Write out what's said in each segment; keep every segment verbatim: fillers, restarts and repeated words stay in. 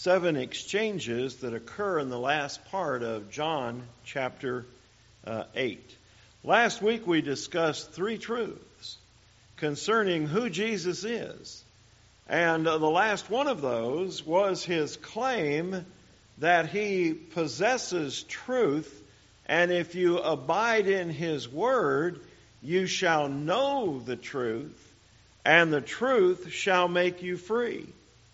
seven exchanges that occur in the last part of John chapter uh, eight. Last week we discussed three truths concerning who Jesus is. And uh, the last one of those was his claim that he possesses truth, and if you abide in his word, you shall know the truth, and the truth shall make you free.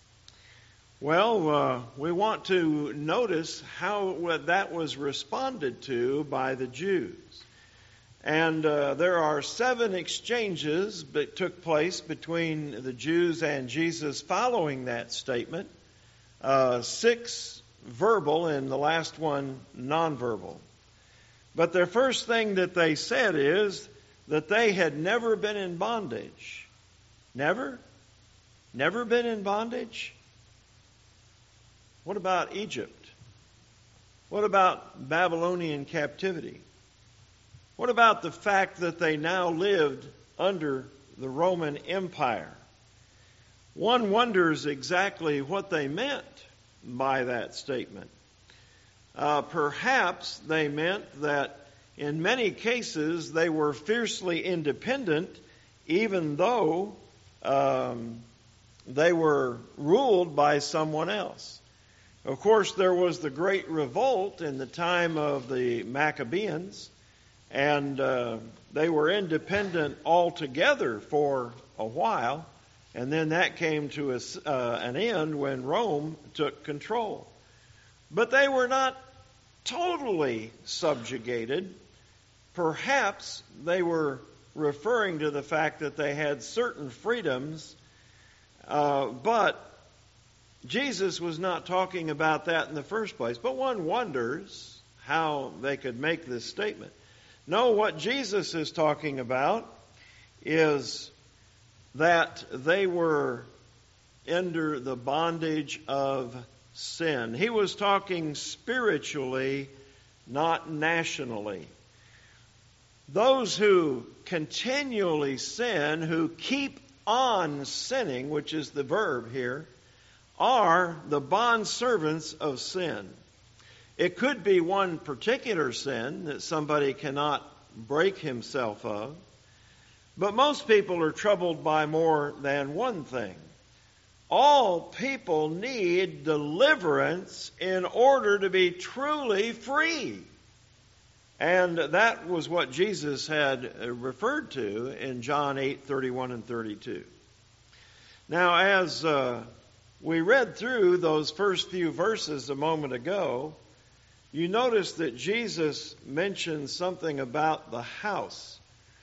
Well, uh, we want to notice how that was responded to by the Jews. And uh, there are seven exchanges that took place between the Jews and Jesus following that statement. Uh, six verbal and the last one nonverbal. But the first thing that they said is that they had never been in bondage. Never? Never been in bondage? What about Egypt? What about Babylonian captivity? What about the fact that they now lived under the Roman Empire? One wonders exactly what they meant by that statement. Uh, perhaps they meant that in many cases they were fiercely independent, even though um, they were ruled by someone else. Of course, there was the great revolt in the time of the Maccabees, and uh, they were independent altogether for a while, and then that came to a, uh, an end when Rome took control. But they were not totally subjugated. Perhaps they were referring to the fact that they had certain freedoms, uh, but Jesus was not talking about that in the first place. But one wonders how they could make this statement. No, what Jesus is talking about is that they were under the bondage of sin. He was talking spiritually, not nationally. Those who continually sin, who keep on sinning, which is the verb here, are the bondservants of sin. It could be one particular sin that somebody cannot break himself of, but most people are troubled by more than one thing. All people need deliverance in order to be truly free. And that was what Jesus had referred to in John eight, thirty-one and thirty-two. Now, as uh, we read through those first few verses a moment ago, you notice that Jesus mentioned something about the house.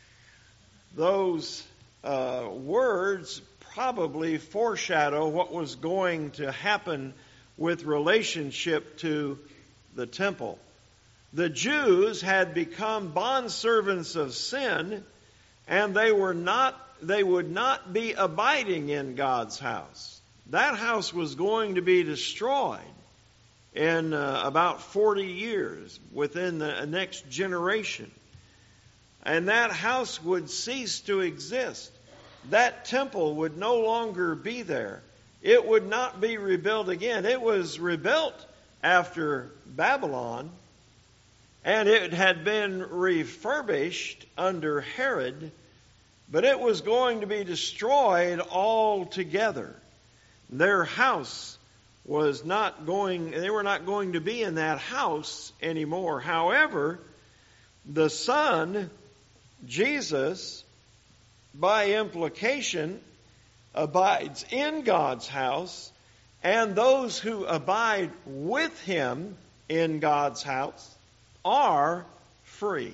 Those uh, words probably foreshadow what was going to happen with relationship to the temple. The Jews had become bondservants of sin, and they were not, they would not be abiding in God's house. That house was going to be destroyed in uh, about forty years, within the next generation. And that house would cease to exist. That temple would no longer be there. It would not be rebuilt again. It was rebuilt after Babylon, and it had been refurbished under Herod, but it was going to be destroyed altogether. Their house was not going, they were not going to be in that house anymore. However, the Son, Jesus, by implication, abides in God's house, and those who abide with him in God's house are free.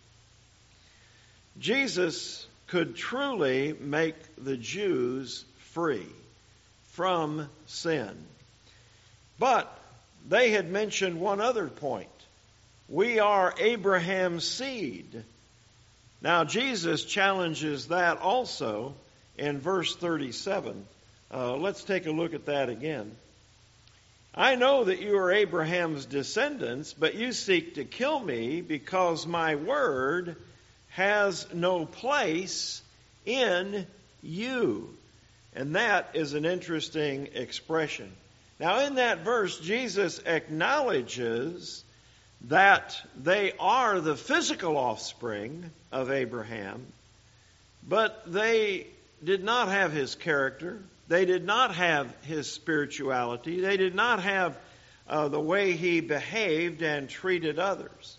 Jesus could truly make the Jews free from sin. But they had mentioned one other point. We are Abraham's seed. Now, Jesus challenges that also in verse thirty-seven. Uh, let's take a look at that again. I know that you are Abraham's descendants, but you seek to kill me because my word has no place in you. And that is an interesting expression. Now, in that verse, Jesus acknowledges that they are the physical offspring of Abraham, but they did not have his character. They did not have his spirituality. They did not have uh, the way he behaved and treated others.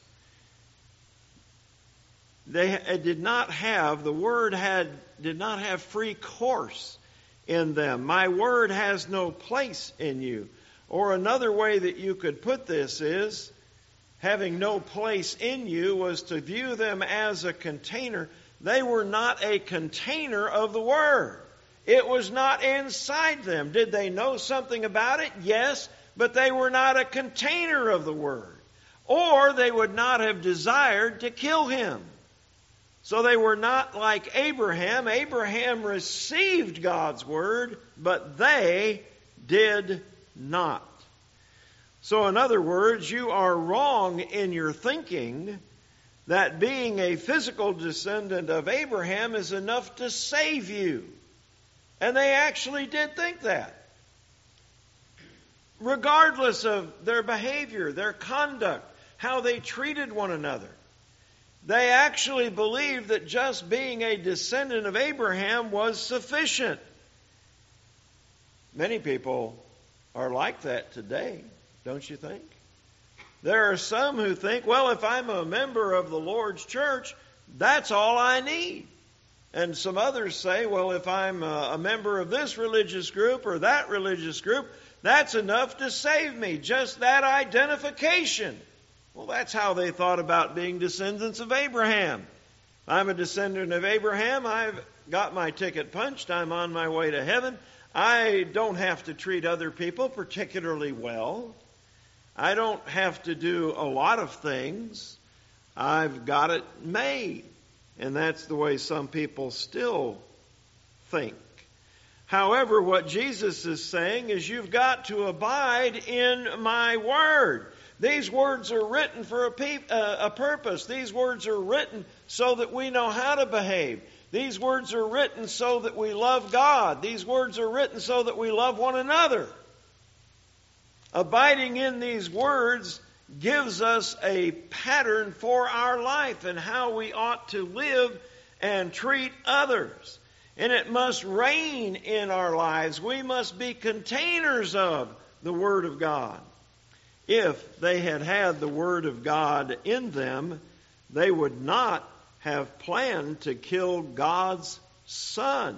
They did not have, the word had, did not have free course in them. My word has no place in you. Or another way that you could put this is, having no place in you was to view them as a container. They were not a container of the word. It was not inside them. Did they know something about it? Yes, but they were not a container of the word. Or they would not have desired to kill him. So they were not like Abraham. Abraham received God's word, but they did not. So in other words, you are wrong in your thinking that being a physical descendant of Abraham is enough to save you. And they actually did think that. Regardless of their behavior, their conduct, how they treated one another. They actually believed that just being a descendant of Abraham was sufficient. Many people are like that today, don't you think? There are some who think, well, if I'm a member of the Lord's church, that's all I need. And some others say, well, if I'm a member of this religious group or that religious group, that's enough to save me. Just that identification. Well, that's how they thought about being descendants of Abraham. I'm a descendant of Abraham. I've got my ticket punched. I'm on my way to heaven. I don't have to treat other people particularly well. I don't have to do a lot of things. I've got it made. And that's the way some people still think. However, what Jesus is saying is you've got to abide in my word. These words are written for a, pe- uh, a purpose. These words are written so that we know how to behave. These words are written so that we love God. These words are written so that we love one another. Abiding in these words gives us a pattern for our life and how we ought to live and treat others. And it must reign in our lives. We must be containers of the Word of God. If they had had the Word of God in them, they would not have planned to kill God's Son.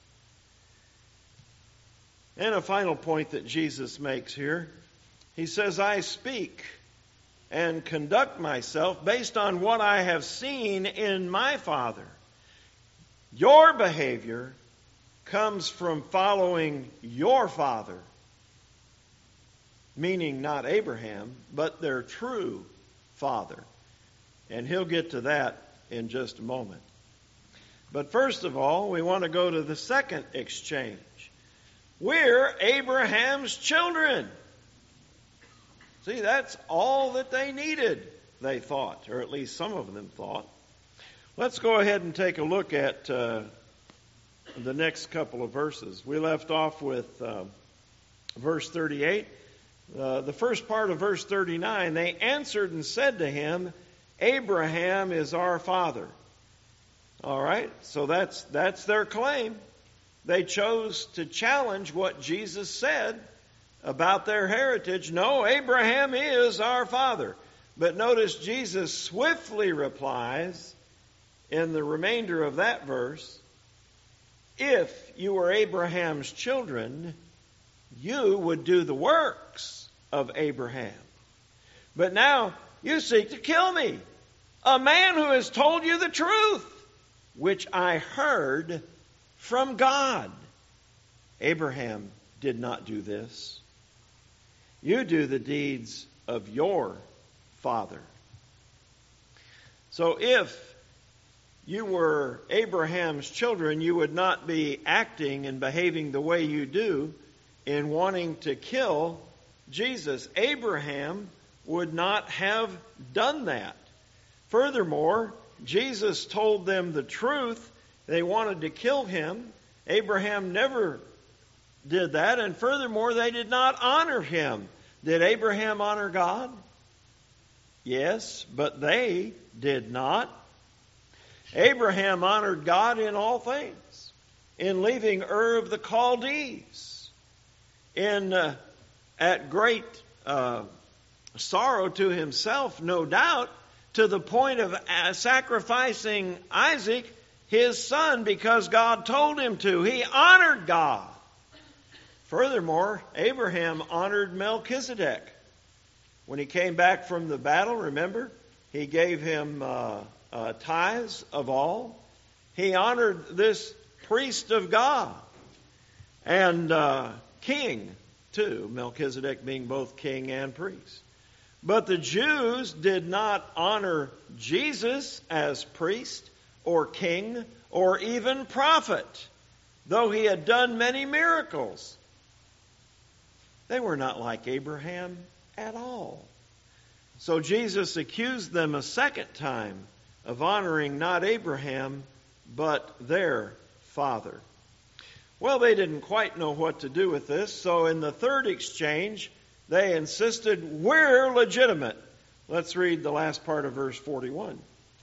And a final point that Jesus makes here. He says, I speak and conduct myself based on what I have seen in my Father. Your behavior comes from following your father, meaning not Abraham, but their true father. And he'll get to that in just a moment. But first of all, we want to go to the second exchange. We're Abraham's children. See, that's all that they needed, they thought, or at least some of them thought. Let's go ahead and take a look at uh, the next couple of verses. We left off with uh, verse thirty-eight. Uh, the first part of verse thirty-nine, they answered and said to him, Abraham is our father. All right, so that's that's their claim. They chose to challenge what Jesus said about their heritage. No, Abraham is our father. But notice Jesus swiftly replies in the remainder of that verse, if you were Abraham's children, you would do the works of Abraham. But now you seek to kill me, a man who has told you the truth, which I heard from God. Abraham did not do this. You do the deeds of your father. So if you were Abraham's children, you would not be acting and behaving the way you do in wanting to kill Jesus. Abraham would not have done that. Furthermore, Jesus told them the truth. They wanted to kill him. Abraham never did that, and furthermore, they did not honor him. Did Abraham honor God? Yes, but they did not. Abraham honored God in all things, in leaving Ur of the Chaldees, in uh, at great uh, sorrow to himself, no doubt, to the point of uh, sacrificing Isaac, his son, because God told him to. He honored God. Furthermore, Abraham honored Melchizedek. When he came back from the battle, remember, he gave him uh, uh, tithes of all. He honored this priest of God and uh, king, too, Melchizedek being both king and priest. But the Jews did not honor Jesus as priest or king or even prophet, though he had done many miracles. They were not like Abraham at all. So Jesus accused them a second time of honoring not Abraham, but their father. Well, they didn't quite know what to do with this, so in the third exchange, they insisted, we're legitimate. Let's read the last part of verse forty-one.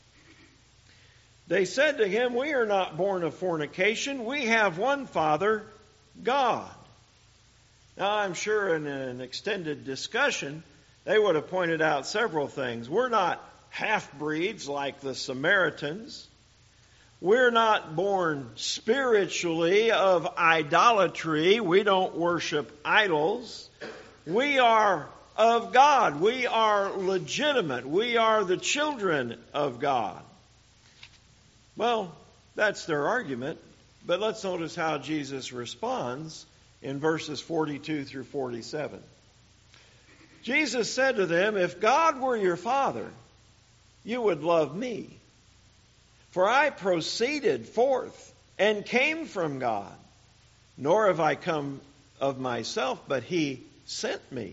They said to him, we are not born of fornication. We have one Father, God. Now, I'm sure in an extended discussion, they would have pointed out several things. We're not half-breeds like the Samaritans. We're not born spiritually of idolatry. We don't worship idols. We are of God. We are legitimate. We are the children of God. Well, that's their argument. But let's notice how Jesus responds in verses forty-two through forty-seven. Jesus said to them, if God were your Father, you would love me. For I proceeded forth and came from God. Nor have I come of myself, but he sent me.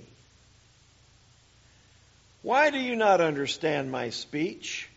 Why do you not understand my speech?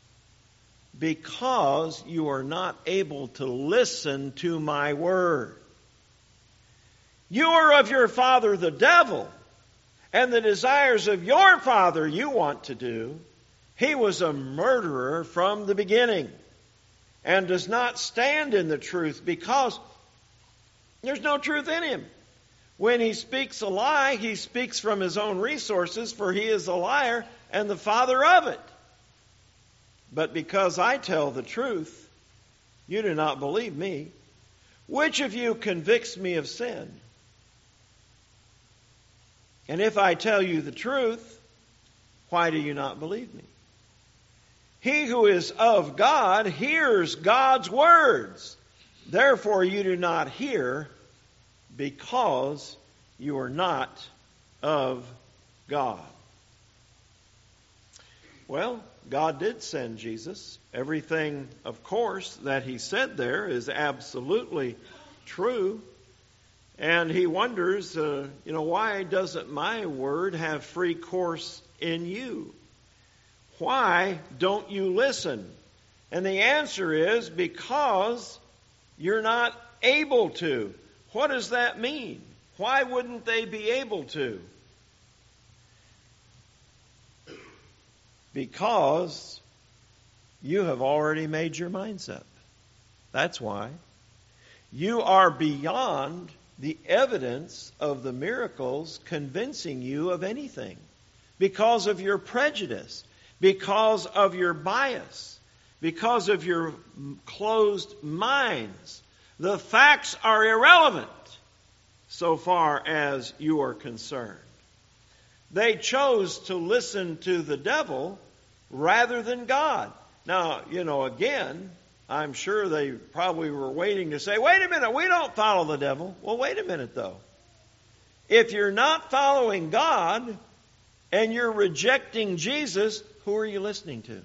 Because you are not able to listen to my word. You are of your father the devil, and the desires of your father you want to do. He was a murderer from the beginning and does not stand in the truth because there's no truth in him. When he speaks a lie, he speaks from his own resources, for he is a liar and the father of it. But because I tell the truth, you do not believe me. Which of you convicts me of sin? And if I tell you the truth, why do you not believe me? He who is of God hears God's words. Therefore you do not hear, because you are not of God. Well, God did send Jesus. Everything, of course, that he said there is absolutely true. And he wonders, uh, you know, why doesn't my word have free course in you? Why don't you listen? And the answer is because you're not able to. What does that mean? Why wouldn't they be able to? Because you have already made your minds up. That's why. You are beyond the evidence of the miracles convincing you of anything. Because of your prejudice. Because of your bias. Because of your closed minds. The facts are irrelevant so far as you are concerned. They chose to listen to the devil rather than God. Now, you know, again, I'm sure they probably were waiting to say, wait a minute, we don't follow the devil. Well, wait a minute, though. If you're not following God and you're rejecting Jesus, who are you listening to?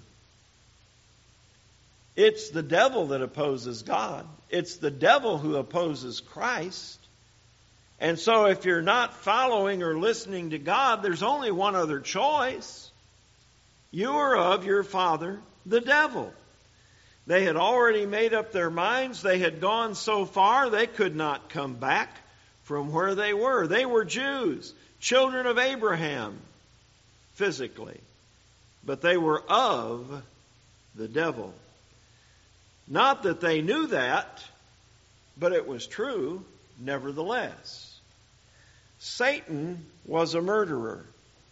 It's the devil that opposes God. It's the devil who opposes Christ. And so if you're not following or listening to God, there's only one other choice. You are of your father, the devil. They had already made up their minds. They had gone so far they could not come back. from where they were. They were Jews, children of Abraham, physically. But they were of the devil. Not that they knew that, but it was true nevertheless. Satan was a murderer.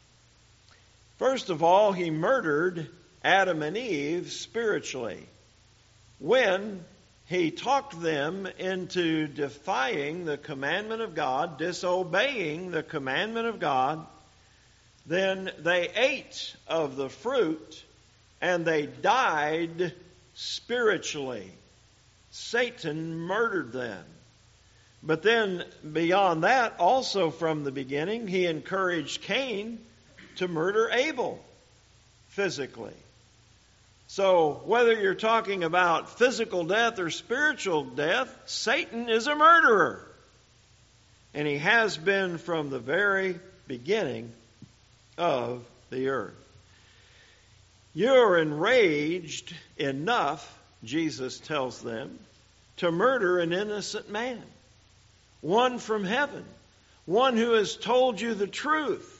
First of all, he murdered Adam and Eve spiritually when he talked them into defying the commandment of God, disobeying the commandment of God. Then they ate of the fruit and they died spiritually. Satan murdered them. But then beyond that, also from the beginning, he encouraged Cain to murder Abel physically. So whether you're talking about physical death or spiritual death, Satan is a murderer. And he has been from the very beginning of the earth. You're enraged enough, Jesus tells them, to murder an innocent man. One from heaven. One who has told you the truth.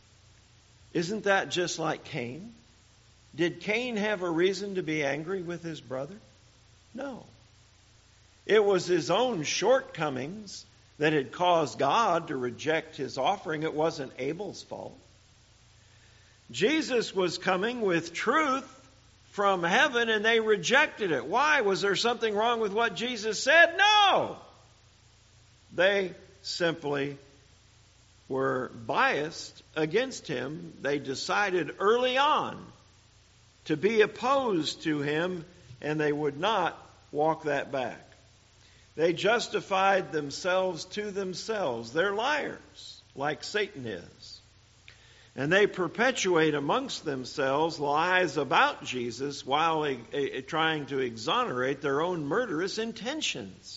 Isn't that just like Cain? Did Cain have a reason to be angry with his brother? No. It was his own shortcomings that had caused God to reject his offering. It wasn't Abel's fault. Jesus was coming with truth from heaven and they rejected it. Why? Was there something wrong with what Jesus said? No. They simply were biased against him. They decided early on to be opposed to him, and they would not walk that back. They justified themselves to themselves. They're liars, like Satan is. And they perpetuate amongst themselves lies about Jesus while a, a, trying to exonerate their own murderous intentions.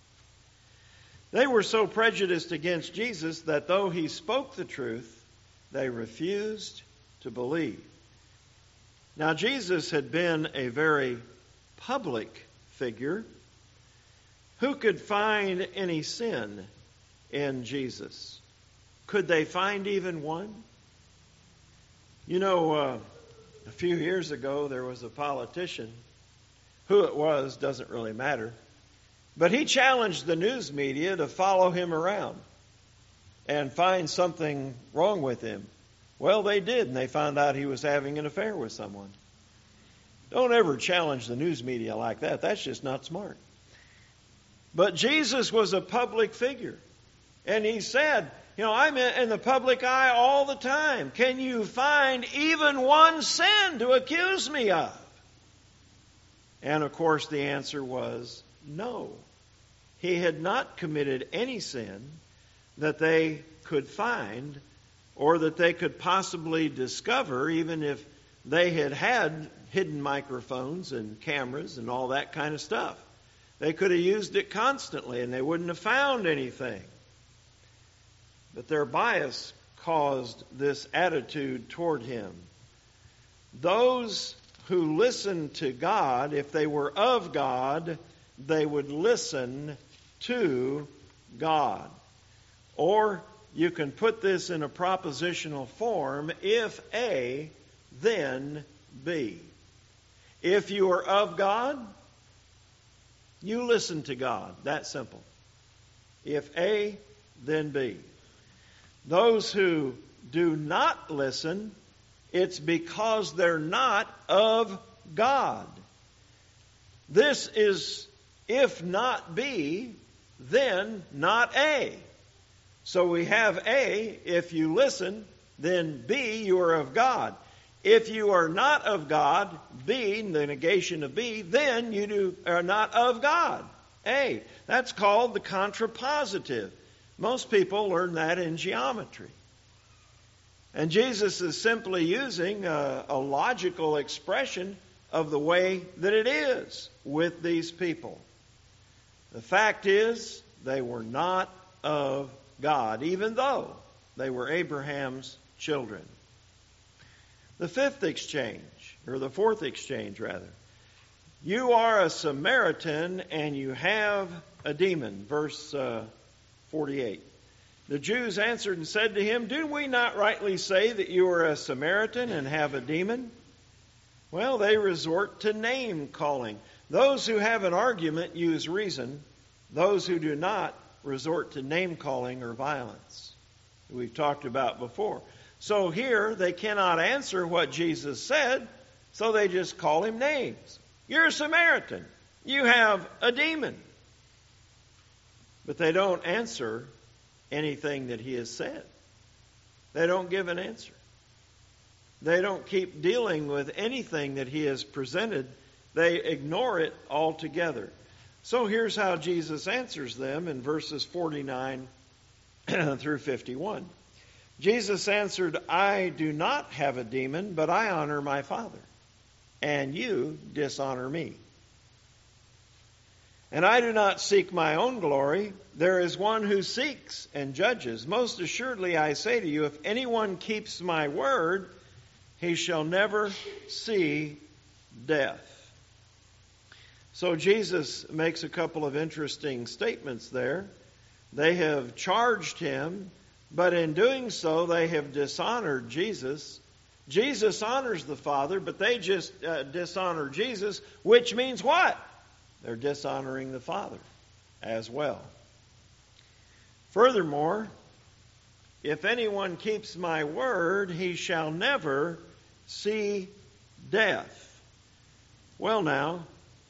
They were so prejudiced against Jesus that though he spoke the truth, they refused to believe. Now, Jesus had been a very public figure. Who could find any sin in Jesus? Could they find even one? You know, uh, a few years ago, there was a politician. Who it was doesn't really matter. But he challenged the news media to follow him around and find something wrong with him. Well, they did, and they found out he was having an affair with someone. Don't ever challenge the news media like that. That's just not smart. But Jesus was a public figure. And he said, you know, I'm in the public eye all the time. Can you find even one sin to accuse me of? And of course the answer was no. He had not committed any sin that they could find or that they could possibly discover, even if they had had hidden microphones and cameras and all that kind of stuff. They could have used it constantly and they wouldn't have found anything. But their bias caused this attitude toward him. Those who listened to God, if they were of God, they would listen to God. Or you can put this in a propositional form: if A, then B. If you are of God, you listen to God. That simple. If A, then B. Those who do not listen, it's because they're not of God. This is if not B, then not A. So we have A, if you listen, then B, you are of God. If you are not of God, B, the negation of B, then you do, are not of God. A. That's called the contrapositive. Most people learn that in geometry. And Jesus is simply using a, a logical expression of the way that it is with these people. The fact is, they were not of God, even though they were Abraham's children. The fifth exchange, or the fourth exchange rather. You are a Samaritan and you have a demon. Verse uh, forty-eight. The Jews answered and said to him, "Do we not rightly say that you are a Samaritan and have a demon?" Well, they resort to name calling. Those who have an argument use reason. Those who do not resort to name calling or violence. We've talked about before. So here they cannot answer what Jesus said, so they just call him names. You're a Samaritan. You have a demon. But they don't answer anything that he has said. They don't give an answer. They don't keep dealing with anything that he has presented. They ignore it altogether. So here's how Jesus answers them in verses forty-nine through fifty-one. Jesus answered, "I do not have a demon, but I honor my Father, and you dishonor me. And I do not seek my own glory. There is one who seeks and judges. Most assuredly I say to you, if anyone keeps my word, he shall never see death." So Jesus makes a couple of interesting statements there. They have charged him, but in doing so they have dishonored Jesus. Jesus honors the Father, but they just uh, dishonor Jesus, which means what? They're dishonoring the Father as well. Furthermore, if anyone keeps my word, he shall never see death. Well now,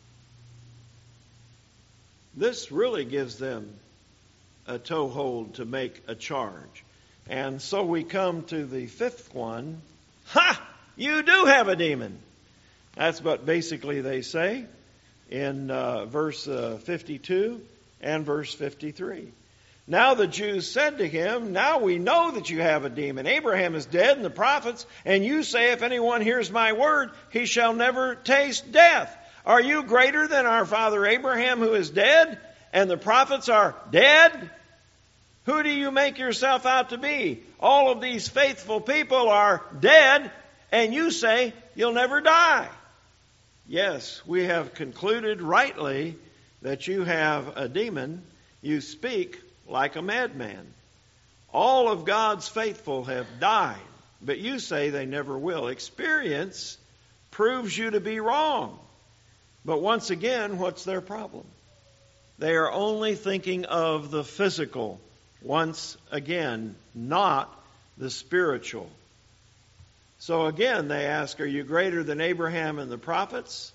this really gives them a toehold to make a charge. And so we come to the fifth one. Ha! You do have a demon. That's what basically they say in uh, verse uh, fifty-two and verse fifty-three. Now the Jews said to him, "Now we know that you have a demon. Abraham is dead and the prophets, and you say if anyone hears my word, he shall never taste death. Are you greater than our father Abraham who is dead, and the prophets are dead? Who do you make yourself out to be? All of these faithful people are dead, and you say you'll never die. Yes, we have concluded rightly that you have a demon. You speak like a madman. All of God's faithful have died, but you say they never will. Experience proves you to be wrong. But once again, what's their problem? They are only thinking of the physical, once again, not the spiritual. So again, they ask, are you greater than Abraham and the prophets?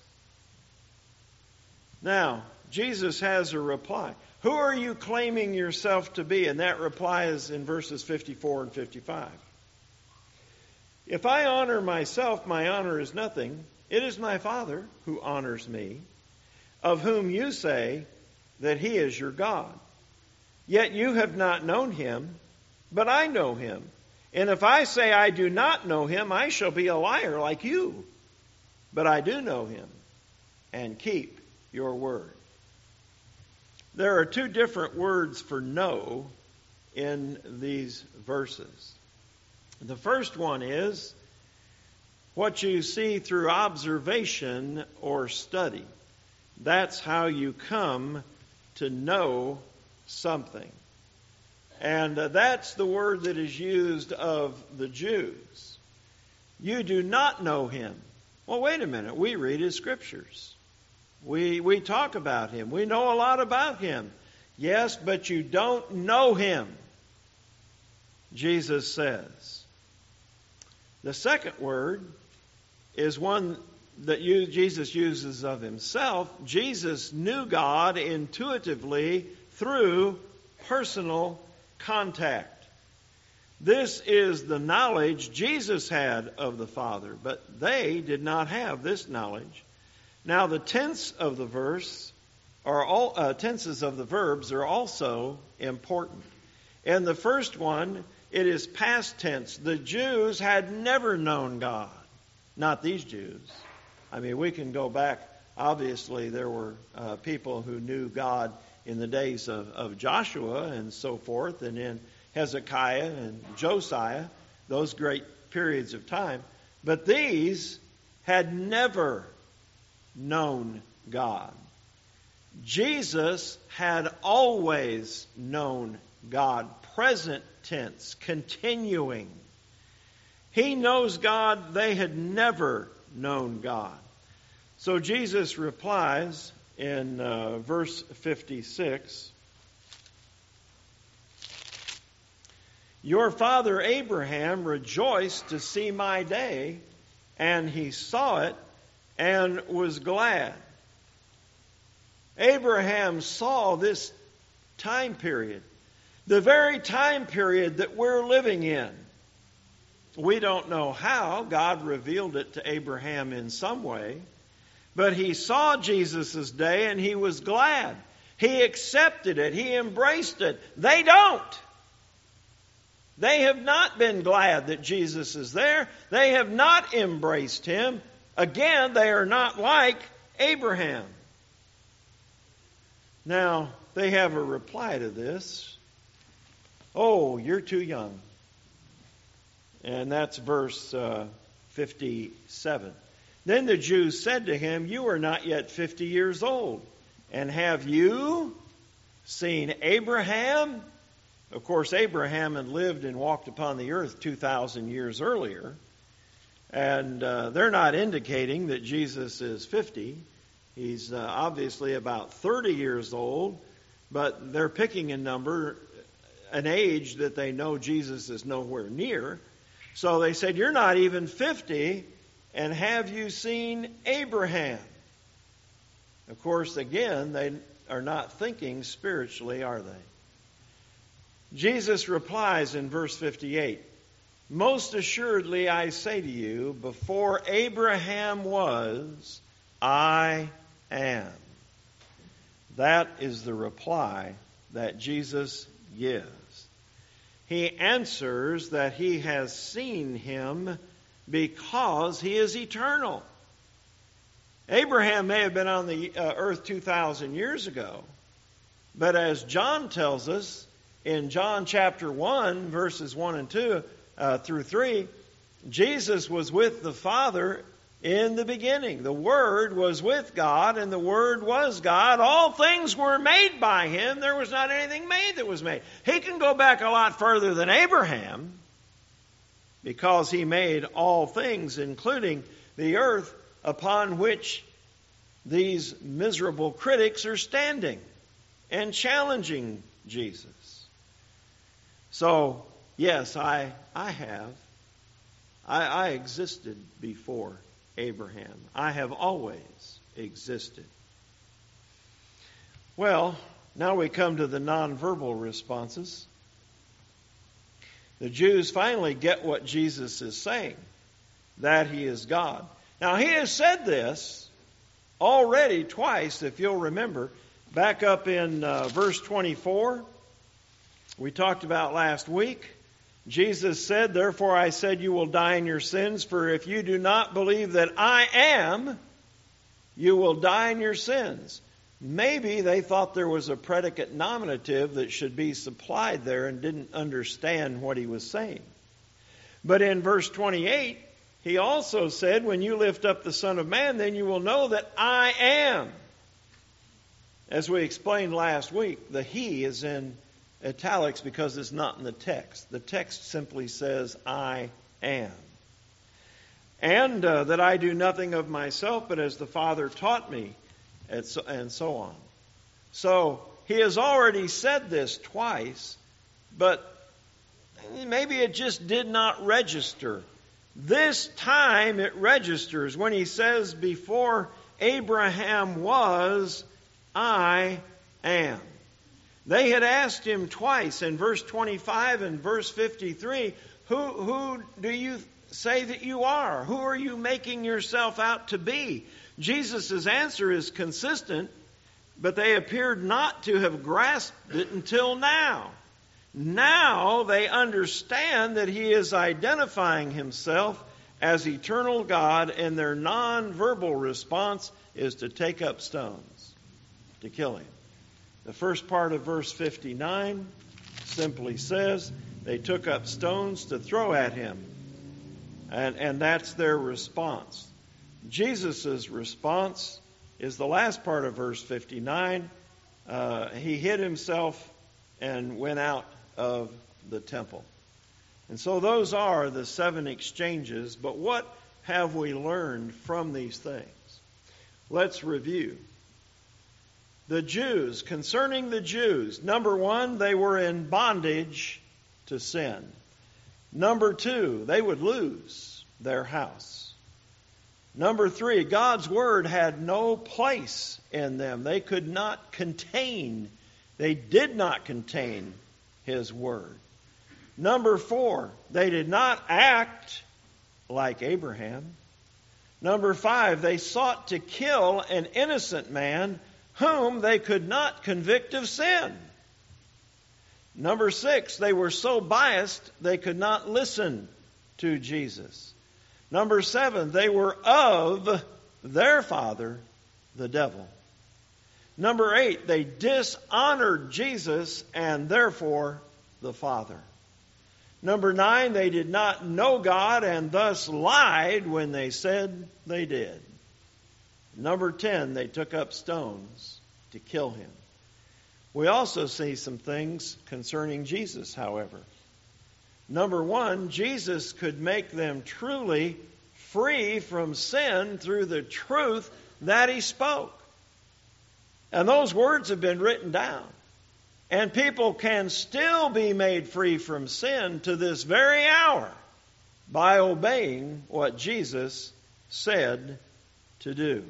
Now, Jesus has a reply. Who are you claiming yourself to be? And that reply is in verses fifty-four and fifty-five. If I honor myself, my honor is nothing. It is my Father who honors me, of whom you say that he is your God. Yet you have not known him, but I know him. And if I say I do not know him, I shall be a liar like you. But I do know him and keep your word. There are two different words for know in these verses. The first one is what you see through observation or study. That's how you come to know something. And uh, that's the word that is used of the Jews. You do not know him. Well, wait a minute. We read his scriptures. We, we talk about him. We know a lot about him. Yes, but you don't know him, Jesus says. The second word is one that you, Jesus uses of himself. Jesus knew God intuitively through personal contact. This is the knowledge Jesus had of the Father, but they did not have this knowledge. Now the tense of the verse, or all uh, tenses of the verbs are also important. In the first one, it is past tense. The Jews had never known God. Not these Jews. I mean, we can go back. Obviously, there were uh, people who knew God in the days of, of Joshua and so forth, and in Hezekiah and Josiah, those great periods of time. But these had never known God. Jesus had always known God. Present tense, continuing. He knows God. They had never known God. So Jesus replies in uh, verse fifty-six, "Your father Abraham rejoiced to see my day, and he saw it and was glad." Abraham saw this time period, the very time period that we're living in. We don't know how. God revealed it to Abraham in some way. But he saw Jesus' day and he was glad. He accepted it. He embraced it. They don't. They have not been glad that Jesus is there. They have not embraced him. Again, they are not like Abraham. Now, they have a reply to this. "Oh, you're too young." And that's verse uh, fifty-seven. "Then the Jews said to him, 'You are not yet fifty years old, and have you seen Abraham?'" Of course, Abraham had lived and walked upon the earth two thousand years earlier. And uh, they're not indicating that Jesus is fifty. He's uh, obviously about thirty years old, but they're picking a number, an age that they know Jesus is nowhere near. So they said, "You're not even fifty, and have you seen Abraham?" Of course, again, they are not thinking spiritually, are they? Jesus replies in verse fifty-eight, "Most assuredly I say to you, before Abraham was, I am." That is the reply that Jesus gives. He answers that he has seen him because he is eternal. Abraham may have been on the uh, earth two thousand years ago, but as John tells us in John chapter one, verses one and two uh, through three, Jesus was with the Father in the beginning. The Word was with God, and the Word was God. All things were made by him. There was not anything made that was made. He can go back a lot further than Abraham, because he made all things, including the earth upon which these miserable critics are standing and challenging Jesus. So, yes, I I have. I, I existed before Abraham. I have always existed. Well, now we come to the nonverbal responses. The Jews finally get what Jesus is saying, that he is God. Now, he has said this already twice, if you'll remember. Back up in uh, verse twenty-four, we talked about last week. Jesus said, "Therefore I said you will die in your sins, for if you do not believe that I am, you will die in your sins." Maybe they thought there was a predicate nominative that should be supplied there and didn't understand what he was saying. But in verse twenty-eight, he also said, "When you lift up the Son of Man, then you will know that I am." As we explained last week, the he is in italics because it's not in the text. The text simply says, "I am." And uh, that I do nothing of myself, but as the Father taught me, and so, and so on. So, he has already said this twice, but maybe it just did not register. This time it registers when he says, "Before Abraham was, I am." They had asked him twice in verse twenty-five and verse fifty-three, who, who do you say that you are? Who are you making yourself out to be? Jesus' answer is consistent, but they appeared not to have grasped it until now. Now they understand that he is identifying himself as eternal God, and their non-verbal response is to take up stones to kill him. The first part of verse fifty-nine simply says they took up stones to throw at him. And, and that's their response. Jesus' response is the last part of verse fifty-nine. Uh, he hid himself and went out of the temple. And so those are the seven exchanges. But what have we learned from these things? Let's review. The Jews, concerning the Jews, number one, they were in bondage to sin. Number two, they would lose their house. Number three, God's Word had no place in them. They could not contain, they did not contain His Word. Number four, they did not act like Abraham. Number five, they sought to kill an innocent man whom they could not convict of sin. Number six, they were so biased they could not listen to Jesus. Number seven, they were of their father, the devil. Number eight, they dishonored Jesus and therefore the Father. Number nine, they did not know God and thus lied when they said they did. Number ten, they took up stones to kill him. We also see some things concerning Jesus, however. Number one, Jesus could make them truly free from sin through the truth that He spoke. And those words have been written down. And people can still be made free from sin to this very hour by obeying what Jesus said to do.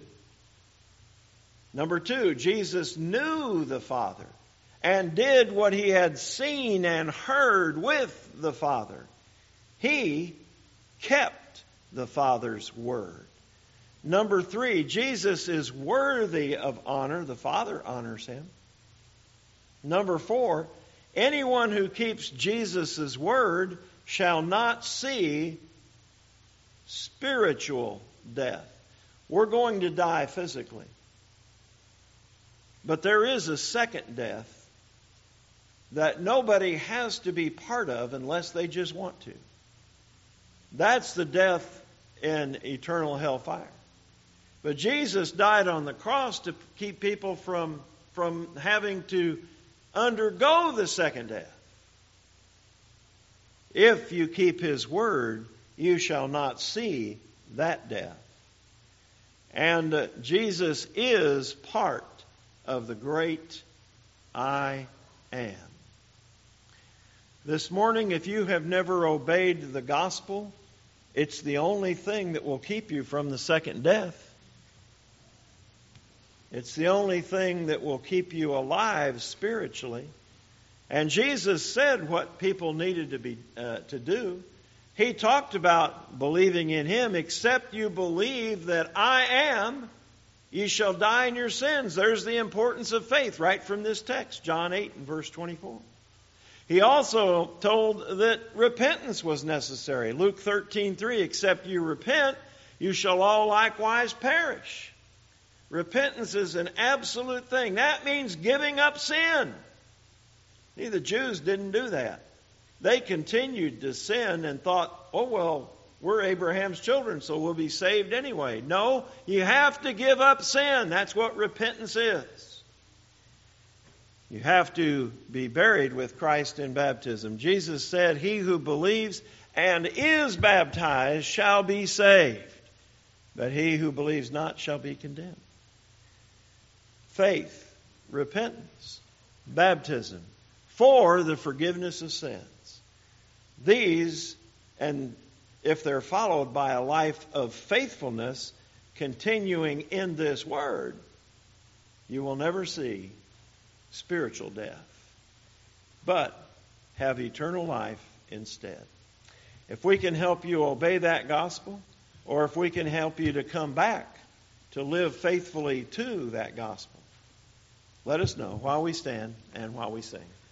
Number two, Jesus knew the Father and did what He had seen and heard with the Father. He kept the Father's word. Number three, Jesus is worthy of honor. The Father honors Him. Number four, anyone who keeps Jesus' word shall not see spiritual death. We're going to die physically. But there is a second death that nobody has to be part of unless they just want to. That's the death in eternal hellfire. But Jesus died on the cross to keep people from, from having to undergo the second death. If you keep His word, you shall not see that death. And uh, Jesus is part of the great I am. This morning, if you have never obeyed the gospel, it's the only thing that will keep you from the second death. It's the only thing that will keep you alive spiritually. And Jesus said what people needed to be uh, to do. He talked about believing in Him. Except you believe that I am, ye shall die in your sins. There's the importance of faith right from this text, John eight and verse twenty-four. He also told that repentance was necessary. Luke thirteen three, except you repent, you shall all likewise perish. Repentance is an absolute thing. That means giving up sin. See, the Jews didn't do that. They continued to sin and thought, oh, well, we're Abraham's children, so we'll be saved anyway. No, you have to give up sin. That's what repentance is. You have to be buried with Christ in baptism. Jesus said, he who believes and is baptized shall be saved, but he who believes not shall be condemned. Faith, repentance, baptism for the forgiveness of sins. These, and if they're followed by a life of faithfulness, continuing in this word, you will never see spiritual death, but have eternal life instead. If we can help you obey that gospel, or if we can help you to come back to live faithfully to that gospel, let us know while we stand and while we sing.